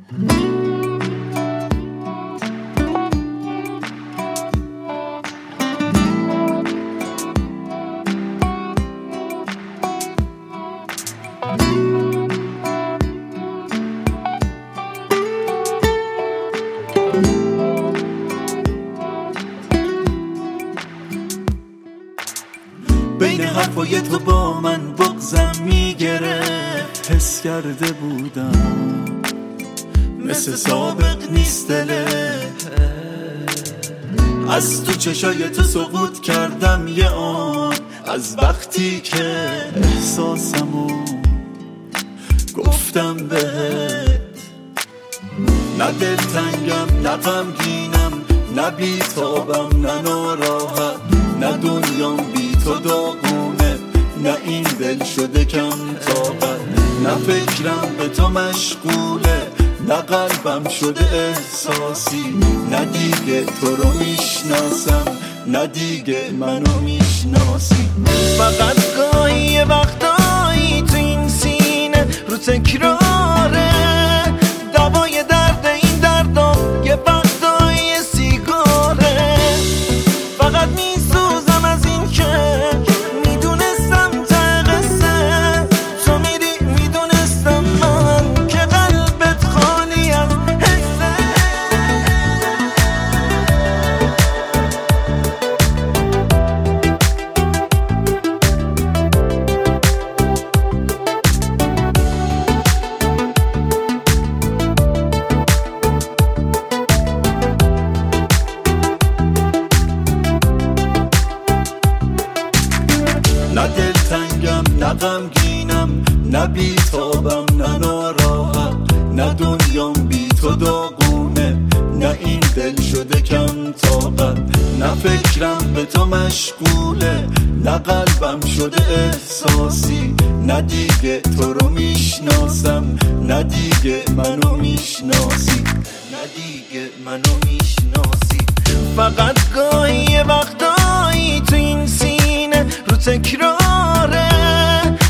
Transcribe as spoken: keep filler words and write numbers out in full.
بین حرفای تو با من بغضم میگرفت، حس کرده بودم مثل سابق نیست دله. از تو چشای تو سقوط کردم یه آن، از وقتی که احساسمو گفتم بهت. نه دلتنگم نه غمگینم، نه بیتابم نه ناراحت، نه دنیام بی تو داغونه، نه این دل شده کم طاقت. نه فکرم به تو مشغوله، نه قلبم شده احساسی، نه دیگه تو رو میشناسم، نه دیگه منو میشناسی. فقط گاهی یه وقتایی تو این سینه رو تکراره، دوای درد این دردم یه وقتایی سیگاره. فقط میسوزم از این که میدونستم ته قصه تو میری، میدونستم من که قلبت خالی از حسه. نه دلتنگم نه غمگینم، نه بیتابم نه ناراحت، نه دنیام بی تو داغونه، نه این دل شده کم طاقت. نه فکرم به تو مشغوله، نه قلبم شده احساسی، نه دیگه تو رو میشناسم، نه دیگه منو میشناسی، نه دیگه منو میشناسی. فقط گاهی یه وقتایی تو این سینه رو تکراره،